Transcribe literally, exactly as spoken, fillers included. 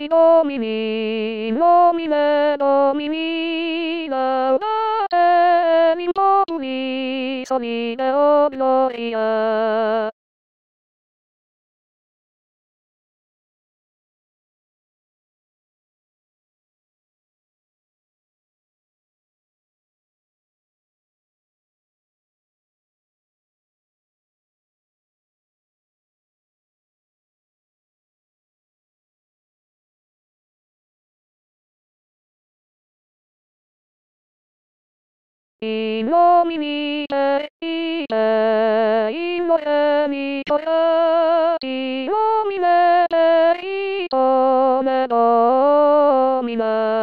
いの耳の耳の耳がてみんとにそにでおろいやいの耳でいていのへみとやいの耳でいとめのみな